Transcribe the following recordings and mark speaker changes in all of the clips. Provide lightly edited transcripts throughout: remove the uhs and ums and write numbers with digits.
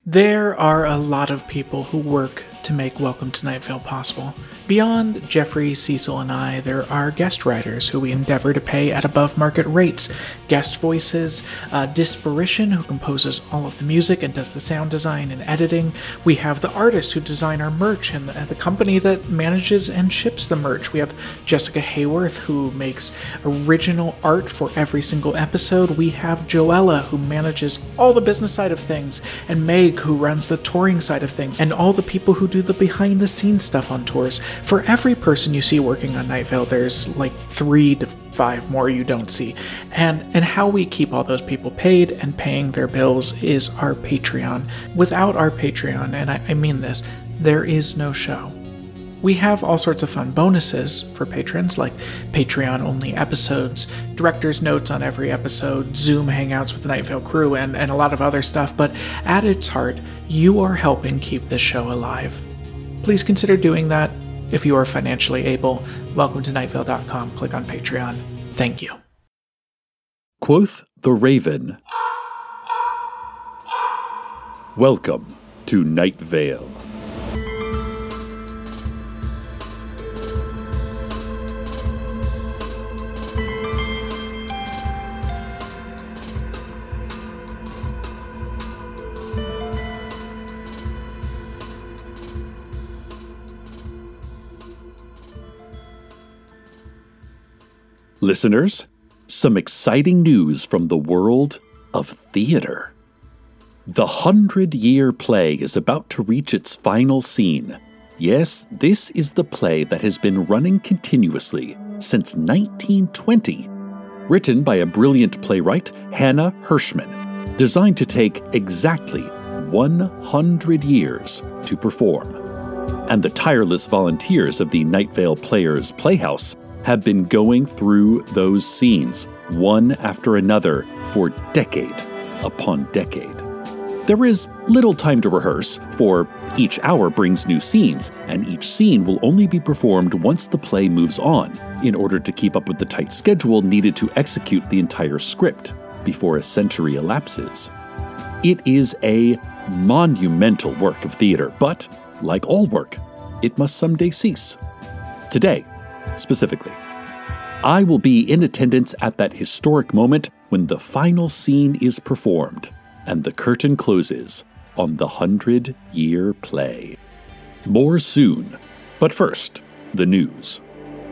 Speaker 1: There are a lot of people who work to make Welcome to Night Vale possible. Beyond Jeffrey, Cecil, and I, there are guest writers who we endeavor to pay at above market rates, guest voices, Disparition, who composes all of the music and does the sound design and editing. We have the artist who design our merch and the company that manages and ships the merch. We have Jessica Hayworth, who makes original art for every single episode. We have Joella, who manages all the business side of things, and Meg, who runs the touring side of things, and all the people who do the behind the scenes stuff on tours. For every person you see working on Night Vale, there's like 3 to 5 more you don't see. And how we keep all those people paid and paying their bills is our Patreon. Without our Patreon, and I mean this, there is no show. We have all sorts of fun bonuses for patrons, like Patreon-only episodes, director's notes on every episode, Zoom hangouts with the Night Vale crew, and a lot of other stuff, but at its heart, you are helping keep this show alive. Please consider doing that if you are financially able. Welcome to nightvale.com. Click on Patreon. Thank you.
Speaker 2: Quoth the Raven. Welcome to Night Vale. Listeners, some exciting news from the world of theater. The 100-year play is about to reach its final scene. Yes, this is the play that has been running continuously since 1920. Written by a brilliant playwright, Hannah Hirschman, designed to take exactly 100 years to perform. And the tireless volunteers of the Night Vale Players Playhouse have been going through those scenes, one after another, for decade upon decade. There is little time to rehearse, for each hour brings new scenes, and each scene will only be performed once the play moves on, in order to keep up with the tight schedule needed to execute the entire script before a century elapses. It is a monumental work of theater, but, like all work, it must someday cease. Today, specifically, I will be in attendance at that historic moment when the final scene is performed and the curtain closes on the 100-year play. More soon, but first, the news.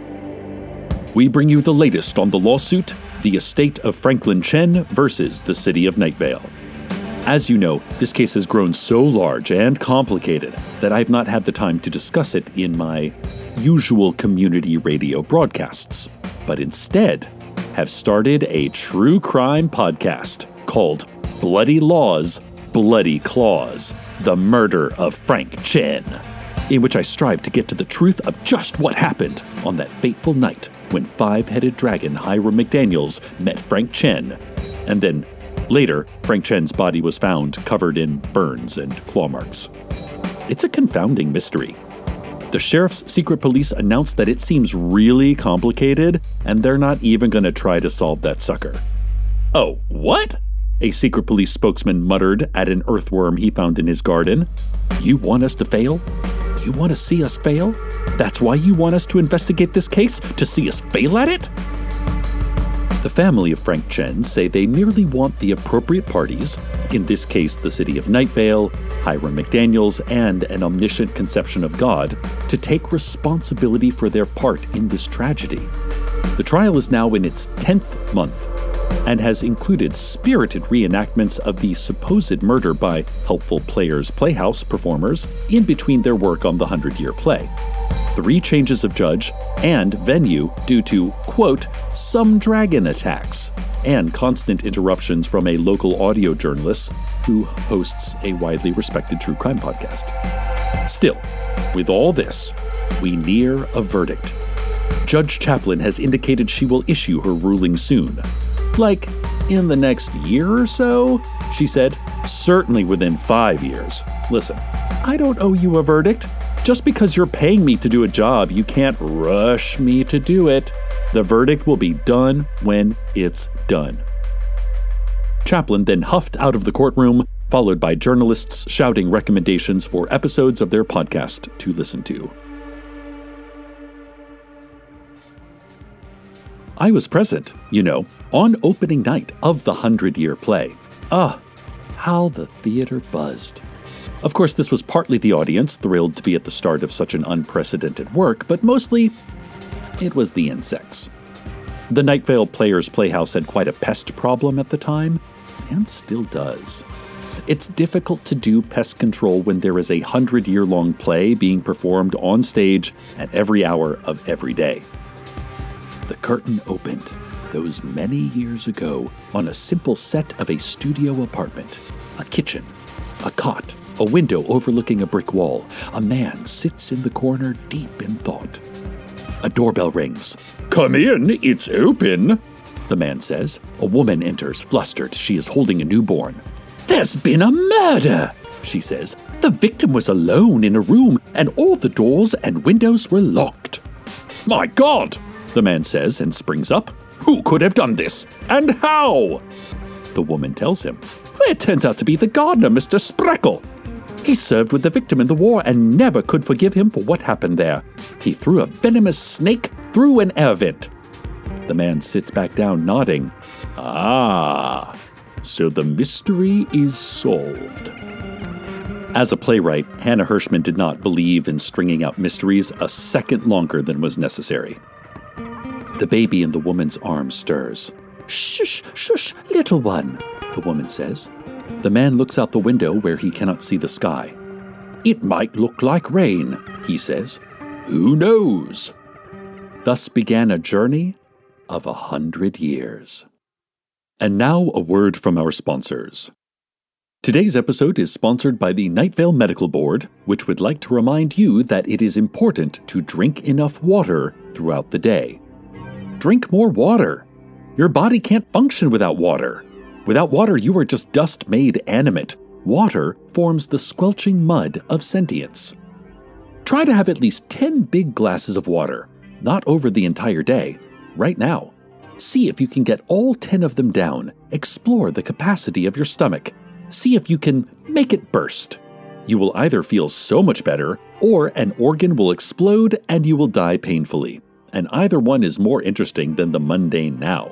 Speaker 2: We bring you the latest on the lawsuit, the estate of Franklin Chen versus the city of Night Vale. As you know, this case has grown so large and complicated that I've not had the time to discuss it in my usual community radio broadcasts, but instead have started a true crime podcast called Bloody Laws, Bloody Claws, The Murder of Frank Chen, in which I strive to get to the truth of just what happened on that fateful night when five-headed dragon Hiram McDaniels met Frank Chen, and then later, Frank Chen's body was found covered in burns and claw marks. It's a confounding mystery. The sheriff's secret police announced that it seems really complicated, and they're not even going to try to solve that sucker. Oh, what? A secret police spokesman muttered at an earthworm he found in his garden. You want us to fail? You want to see us fail? That's why you want us to investigate this case? To see us fail at it? The family of Frank Chen say they merely want the appropriate parties, in this case the city of Night Vale, Hiram McDaniels, and an omniscient conception of God, to take responsibility for their part in this tragedy. The trial is now in its 10th month and has included spirited reenactments of the supposed murder by Helpful Players Playhouse performers in between their work on the 100-year play. 3 changes of judge and venue due to, quote, some dragon attacks, and constant interruptions from a local audio journalist who hosts a widely respected true crime podcast. Still, with all this, we near a verdict. Judge Chaplin has indicated she will issue her ruling soon. Like, in the next year or so? She said, certainly within 5 years. Listen, I don't owe you a verdict. Just because you're paying me to do a job, you can't rush me to do it. The verdict will be done when it's done. Chaplin then huffed out of the courtroom, followed by journalists shouting recommendations for episodes of their podcast to listen to. I was present, on opening night of the 100-year play. How the theater buzzed. Of course, this was partly the audience thrilled to be at the start of such an unprecedented work, but mostly, it was the insects. The Night Vale Players Playhouse had quite a pest problem at the time, and still does. It's difficult to do pest control when there is a 100-year-long play being performed on stage at every hour of every day. The curtain opened those many years ago on a simple set of a studio apartment, a kitchen, a cot, a window overlooking a brick wall. A man sits in the corner deep in thought. A doorbell rings. "Come in, it's open," the man says. A woman enters, flustered. She is holding a newborn. "There's been a murder," she says. "The victim was alone in a room, and all the doors and windows were locked." "My God," the man says and springs up. "Who could have done this? And how?" The woman tells him. "It turns out to be the gardener, Mr. Spreckle. He served with the victim in the war and never could forgive him for what happened there. He threw a venomous snake through an air vent." The man sits back down, nodding. So the mystery is solved. As a playwright, Hannah Hirschman did not believe in stringing out mysteries a second longer than was necessary. The baby in the woman's arm stirs. "Shush, shush, little one," the woman says. The man looks out the window where he cannot see the sky. "It might look like rain," he says. "Who knows?" Thus began a journey of 100 years. And now a word from our sponsors. Today's episode is sponsored by the Night Vale Medical Board, which would like to remind you that it is important to drink enough water throughout the day. Drink more water. Your body can't function without water. Without water, you are just dust made animate. Water forms the squelching mud of sentience. Try to have at least 10 big glasses of water, not over the entire day, right now. See if you can get all 10 of them down. Explore the capacity of your stomach. See if you can make it burst. You will either feel so much better, or an organ will explode and you will die painfully. And either one is more interesting than the mundane now.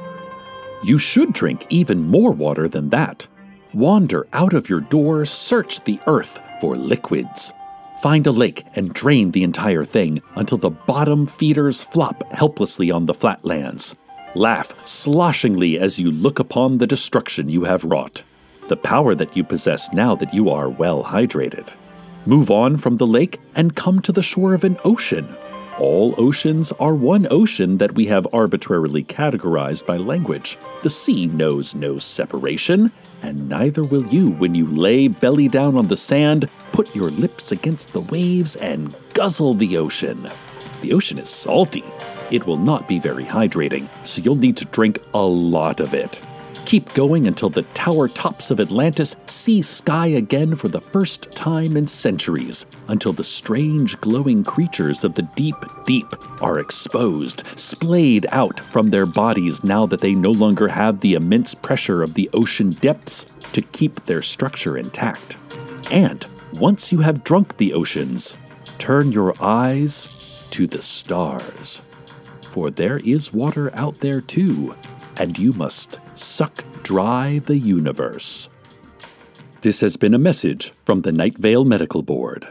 Speaker 2: You should drink even more water than that. Wander out of your door, search the earth for liquids. Find a lake and drain the entire thing until the bottom feeders flop helplessly on the flatlands. Laugh sloshingly as you look upon the destruction you have wrought. The power that you possess now that you are well hydrated. Move on from the lake and come to the shore of an ocean. All oceans are one ocean that we have arbitrarily categorized by language. The sea knows no separation, and neither will you when you lay belly down on the sand, put your lips against the waves, and guzzle the ocean. The ocean is salty. It will not be very hydrating, so you'll need to drink a lot of it. Keep going until the tower tops of Atlantis see sky again for the first time in centuries, until the strange glowing creatures of the deep, deep are exposed, splayed out from their bodies now that they no longer have the immense pressure of the ocean depths to keep their structure intact. And once you have drunk the oceans, turn your eyes to the stars. For there is water out there too, and you must suck dry the universe. This has been a message from the Night Vale Medical Board.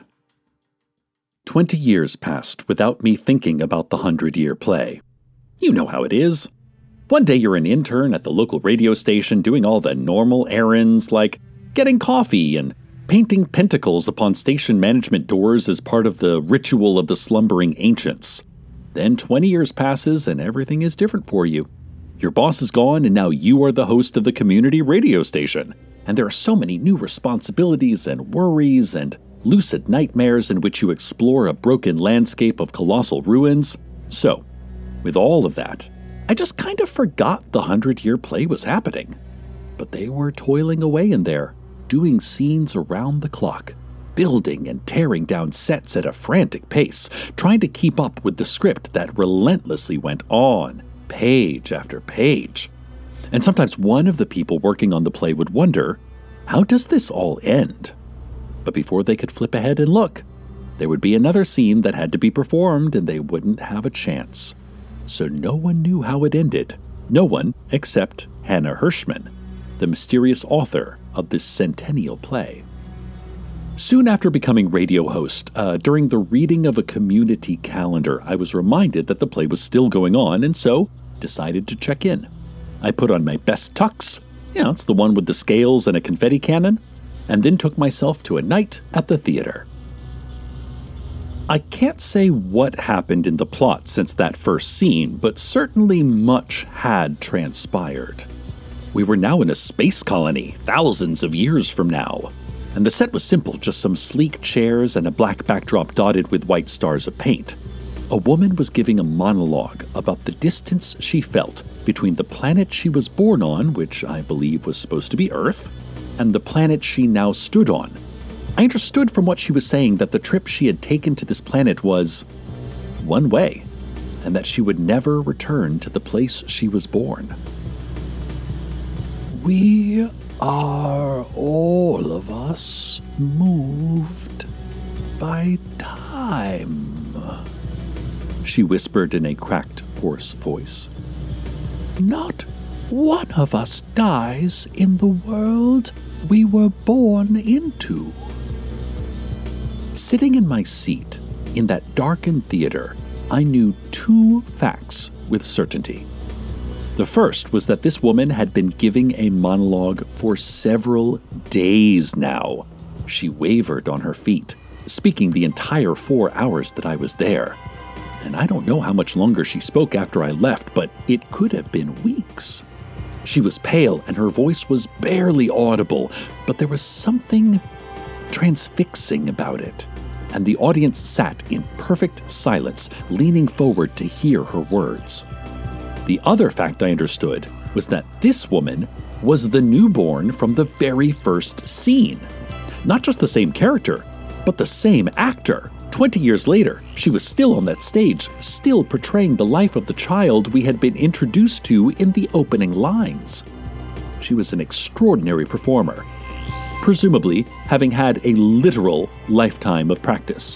Speaker 2: 20 years passed without me thinking about the 100-year play. You know how it is. One day you're an intern at the local radio station doing all the normal errands like getting coffee and painting pentacles upon station management doors as part of the ritual of the slumbering ancients. Then 20 years passes and everything is different for you. Your boss is gone and now you are the host of the community radio station. And there are so many new responsibilities and worries and lucid nightmares in which you explore a broken landscape of colossal ruins. So, with all of that, I just kind of forgot the 100-year play was happening. But they were toiling away in there, doing scenes around the clock, building and tearing down sets at a frantic pace, trying to keep up with the script that relentlessly went on, page after page. And sometimes one of the people working on the play would wonder, How does this all end? But before they could flip ahead and look, there would be another scene that had to be performed and they wouldn't have a chance. So no one knew how it ended. No one except Hannah Hirschman, the mysterious author of this centennial play. Soon after becoming radio host, during the reading of a community calendar, I was reminded that the play was still going on and so decided to check in. I put on my best tux, it's the one with the scales and a confetti cannon, and then took myself to a night at the theater. I can't say what happened in the plot since that first scene, but certainly much had transpired. We were now in a space colony, thousands of years from now. And the set was simple, just some sleek chairs and a black backdrop dotted with white stars of paint. A woman was giving a monologue about the distance she felt between the planet she was born on, which I believe was supposed to be Earth, and the planet she now stood on. I understood from what she was saying that the trip she had taken to this planet was one way, and that she would never return to the place she was born. We are all of us moved by time, she whispered in a cracked, hoarse voice. Not one of us dies in the world we were born into. Sitting in my seat in that darkened theater, I knew two facts with certainty. The first was that this woman had been giving a monologue for several days now. She wavered on her feet, speaking the entire 4 hours that I was there. And I don't know how much longer she spoke after I left, but it could have been weeks. She was pale and her voice was barely audible, but there was something transfixing about it. And the audience sat in perfect silence, leaning forward to hear her words. The other fact I understood was that this woman was the newborn from the very first scene. Not just the same character, but the same actor. 20 years later, she was still on that stage, still portraying the life of the child we had been introduced to in the opening lines. She was an extraordinary performer, presumably having had a literal lifetime of practice.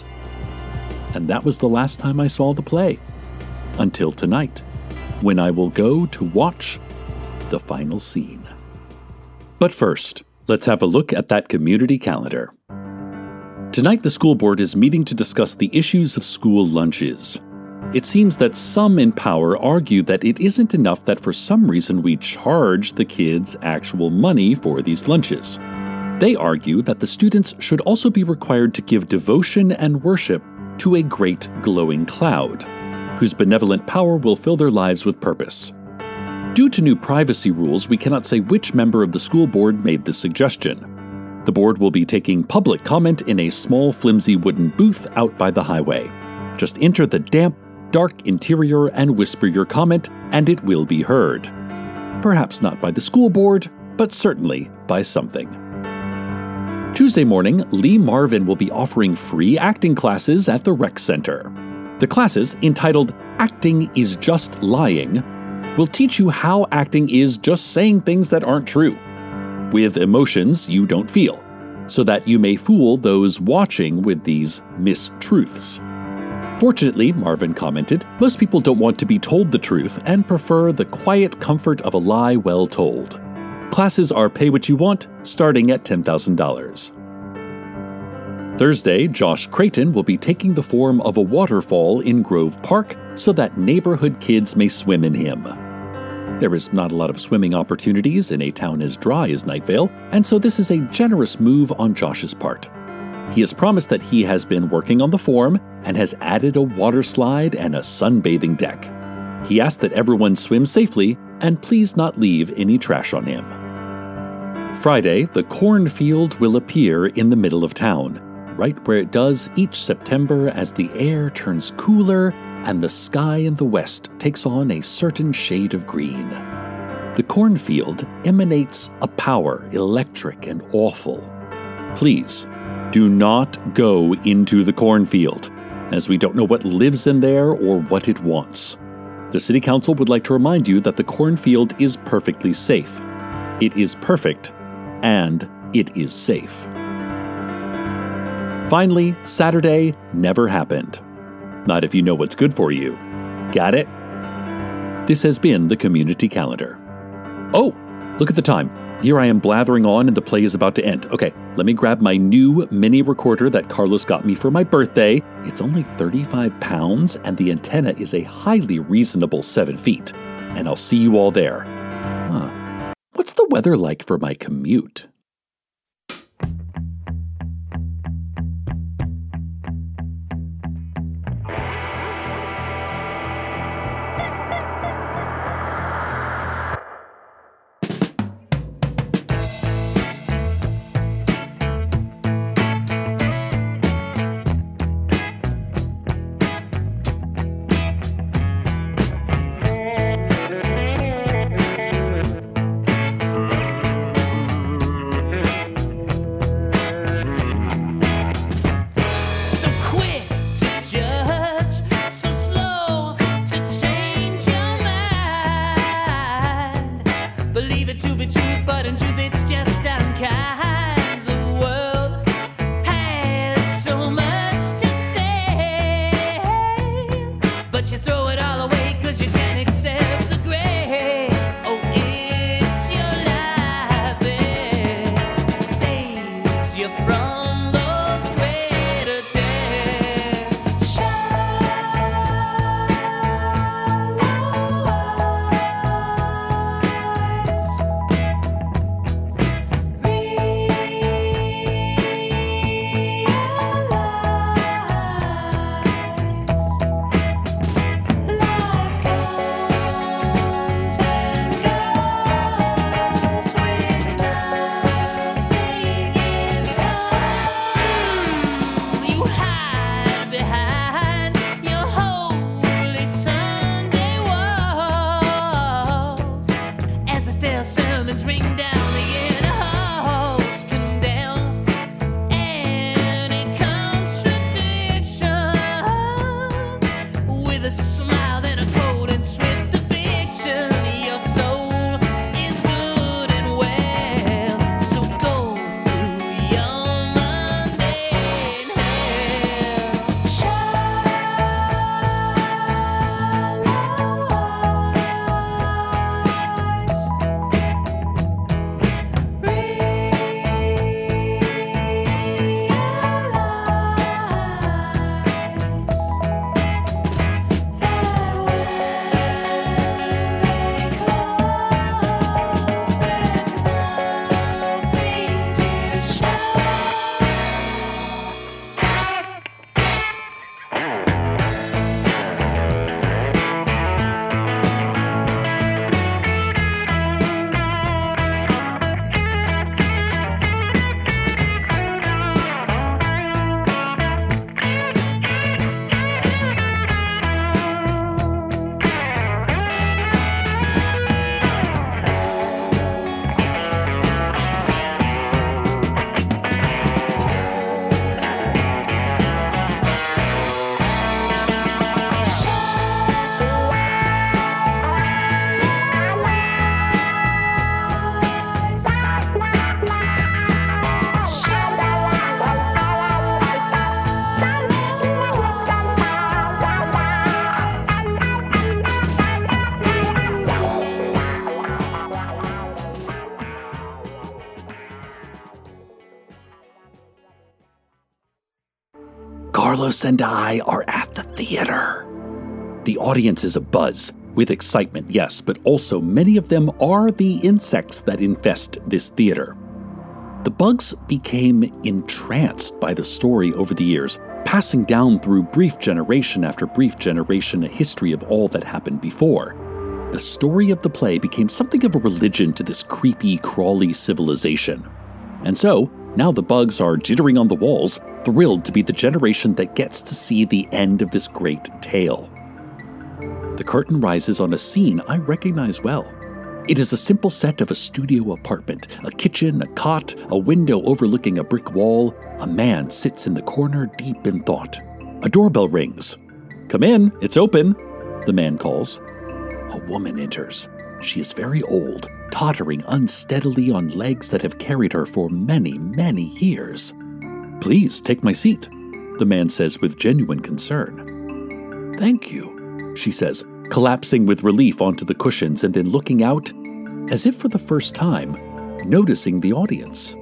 Speaker 2: And that was the last time I saw the play, until tonight, when I will go to watch the final scene. But first, let's have a look at that community calendar. Tonight, the school board is meeting to discuss the issues of school lunches. It seems that some in power argue that it isn't enough that for some reason we charge the kids actual money for these lunches. They argue that the students should also be required to give devotion and worship to a great glowing cloud, whose benevolent power will fill their lives with purpose. Due to new privacy rules, we cannot say which member of the school board made this suggestion. The board will be taking public comment in a small, flimsy wooden booth out by the highway. Just enter the damp, dark interior and whisper your comment, and it will be heard. Perhaps not by the school board, but certainly by something. Tuesday morning, Lee Marvin will be offering free acting classes at the rec center. The classes, entitled Acting is Just Lying, will teach you how acting is just saying things that aren't true, with emotions you don't feel, so that you may fool those watching with these mistruths. Fortunately, Marvin commented, most people don't want to be told the truth and prefer the quiet comfort of a lie well told. Classes are pay what you want, starting at $10,000. Thursday, Josh Creighton will be taking the form of a waterfall in Grove Park so that neighborhood kids may swim in him. There is not a lot of swimming opportunities in a town as dry as Night Vale, and so this is a generous move on Josh's part. He has promised that he has been working on the form and has added a water slide and a sunbathing deck. He asked that everyone swim safely and please not leave any trash on him. Friday, the cornfield will appear in the middle of town, right where it does each September as the air turns cooler and the sky in the west takes on a certain shade of green. The cornfield emanates a power electric and awful. Please, do not go into the cornfield, as we don't know what lives in there or what it wants. The City Council would like to remind you that the cornfield is perfectly safe. It is perfect, and it is safe. Finally, Saturday never happened. Not if you know what's good for you. Got it? This has been the Community Calendar. Oh, look at the time. Here I am blathering on and the play is about to end. Okay, let me grab my new mini recorder that Carlos got me for my birthday. It's only 35 pounds and the antenna is a highly reasonable 7 feet. And I'll see you all there. What's the weather like for my commute? Carlos and I are at the theater. The audience is abuzz with excitement, yes, but also many of them are the insects that infest this theater. The bugs became entranced by the story over the years, passing down through brief generation after brief generation a history of all that happened before. The story of the play became something of a religion to this creepy, crawly civilization. And so, now the bugs are jittering on the walls, thrilled to be the generation that gets to see the end of this great tale. The curtain rises on a scene I recognize well. It is a simple set of a studio apartment, a kitchen, a cot, a window overlooking a brick wall. A man sits in the corner deep in thought. A doorbell rings. "Come in, it's open," the man calls. A woman enters. She is very old, tottering unsteadily on legs that have carried her for many, many years. "Please take my seat," the man says with genuine concern. "Thank you," she says, collapsing with relief onto the cushions and then looking out, as if for the first time, noticing the audience.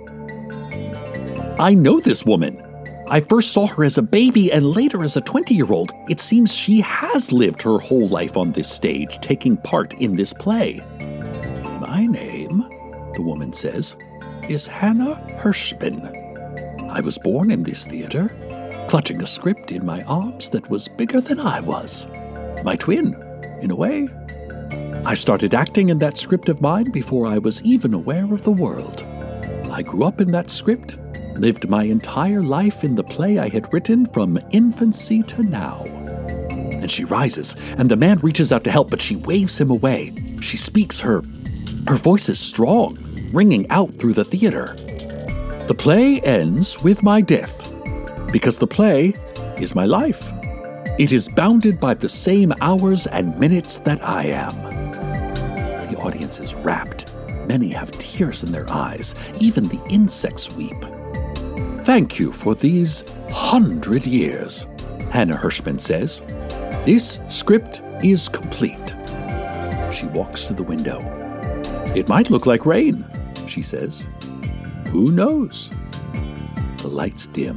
Speaker 2: "I know this woman. I first saw her as a baby and later as a 20-year-old. It seems she has lived her whole life on this stage, taking part in this play." "My name," the woman says, "is Hannah Hirschman. I was born in this theater, clutching a script in my arms that was bigger than I was. My twin, in a way. I started acting in that script of mine before I was even aware of the world. I grew up in that script, lived my entire life in the play I had written from infancy to now." And she rises, and the man reaches out to help, but she waves him away. She speaks, her voice is strong, ringing out through the theater. "The play ends with my death, because the play is my life. It is bounded by the same hours and minutes that I am." The audience is rapt. Many have tears in their eyes. Even the insects weep. "Thank you for these 100 years, Hannah Hirschman says. "This script is complete." She walks to the window. "It might look like rain," she says. "Who knows?" The lights dim.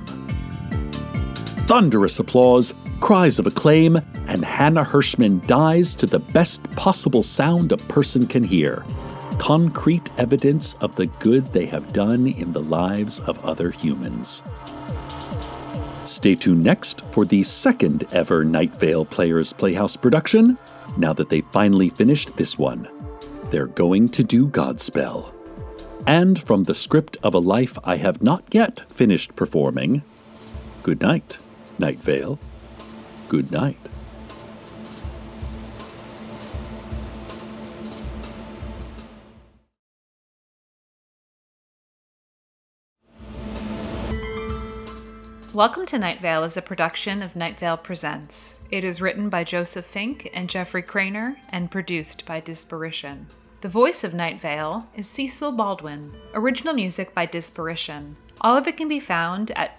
Speaker 2: Thunderous applause, cries of acclaim, and Hannah Hirschman dies to the best possible sound a person can hear. Concrete evidence of the good they have done in the lives of other humans. Stay tuned next for the second ever Night Vale Players Playhouse production, now that they've finally finished this one. They're going to do Godspell. And from the script of a life I have not yet finished performing, good night, Night Vale. Good night.
Speaker 3: Welcome to Night Vale is a production of Night Vale Presents. It is written by Joseph Fink and Jeffrey Craner and produced by Disparition. The voice of Night Vale is Cecil Baldwin. Original music by Disparition. All of it can be found at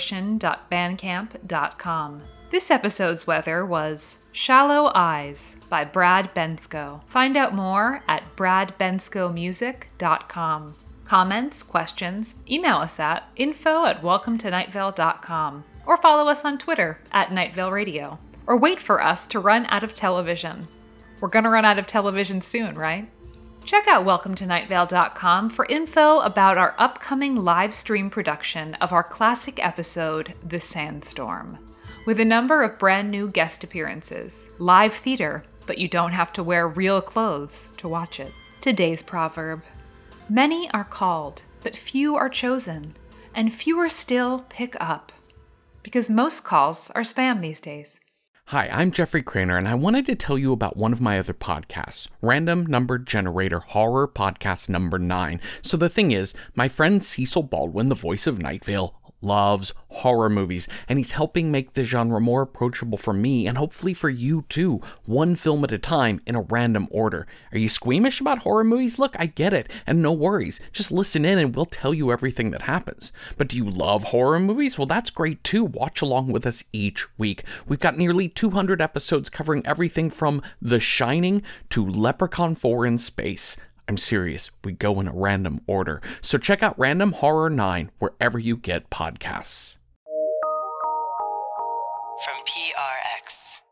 Speaker 3: disparition.bandcamp.com. This episode's weather was Shallow Eyes by Brad Bensko. Find out more at bradbenskomusic.com. Comments, questions, email us at info@welcometonightvale.com or follow us on Twitter at Night Vale Radio. Or wait for us to run out of television. We're gonna run out of television soon, right? Check out welcometonightvale.com for info about our upcoming live stream production of our classic episode, The Sandstorm, with a number of brand new guest appearances. Live theater, but you don't have to wear real clothes to watch it. Today's proverb: many are called, but few are chosen, and fewer still pick up. Because most calls are spam these days.
Speaker 4: Hi, I'm Jeffrey Craner, and I wanted to tell you about one of my other podcasts, Random Number Generator Horror Podcast number 9. So the thing is, my friend Cecil Baldwin, the voice of Night Vale, loves horror movies, and he's helping make the genre more approachable for me and hopefully for you too, one film at a time in a random order. Are you squeamish about horror movies? Look, I get it, and no worries. Just listen in and we'll tell you everything that happens. But do you love horror movies? Well, that's great too. Watch along with us each week. We've got nearly 200 episodes covering everything from The Shining to Leprechaun 4 in Space. I'm serious, we go in a random order. So check out Random Horror 9 wherever you get podcasts.
Speaker 5: From PRX.